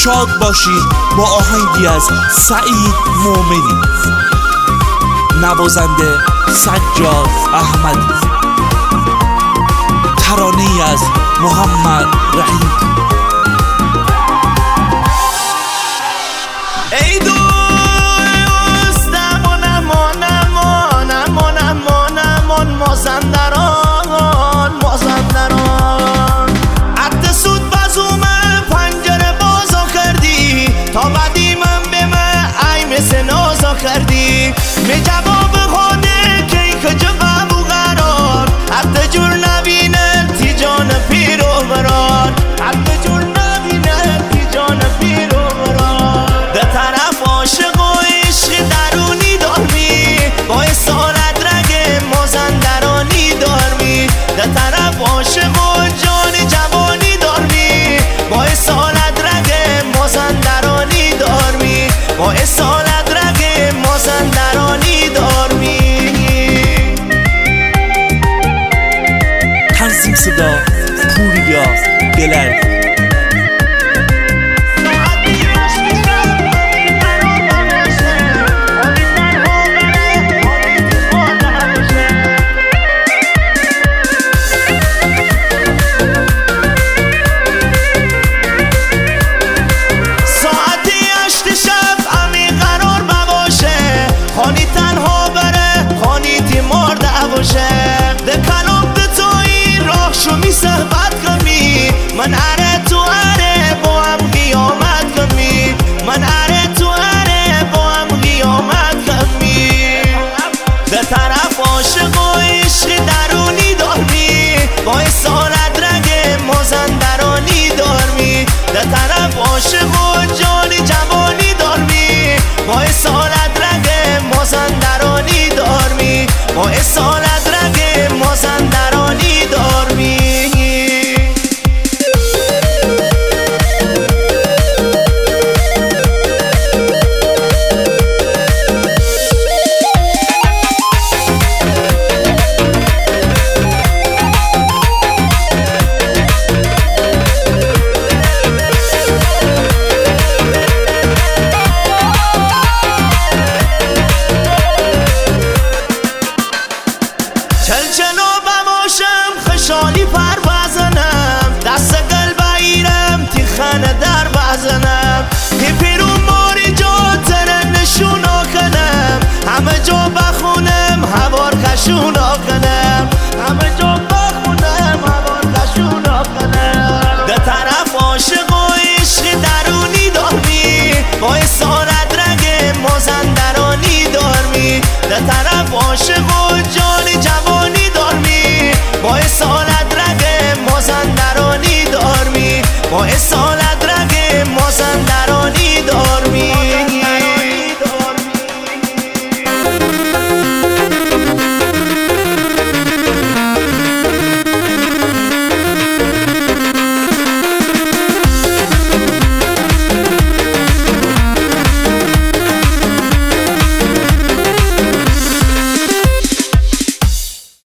شاد باشید با آهنگی از سعید مومنی، نوازنده سجاد احمدی، ترانه‌ای از محمد رحیم. ای دوست نمان نمان نمان نمان نمان مازندران مازندران عد سود بازومه پنجره بازا کردی تا بعدی من به من ای مثل نازا کردی می جواب خوده که کجا قبو قرار عد جور نبینه تی جان پیر و برار عد جور نبینه تی جان پیر و برار ده طرف عاشق و عشق درونی دارمی با اصالت رگ مازندرانی دارمی ده طرف عاشق و جان جوانی دارمی با اصالت رگ مازندرانی دارمی با اصالت رگ مازندرانی دارمی. تنظیم صدا پوریا دلر. من اره تو اره با هم قیامت کنی من اره تو اره با هم قیامت کنی ده طرف عاشق و عشق درونی دارمی با اصالت رگ مازندرانی دارمی ده طرف عاشق و جان جوانی دارمی با اصالت رگ مازندرانی دارمی با اصالت رگ مازندرانی دارمی. چلچلو بماشم خشالی پر بزنم دست گل بگیرم تی خانه در بزنم تی پیرون ماری جا تره نشونا کنم همه جا بخونم هوار کشونا کنم همه جا بخونم هوار کشونا کنم ده طرف عاشق و عشق درونی دارمی با اصالت رگ مازندرانی دارمی ده طرف عاشق و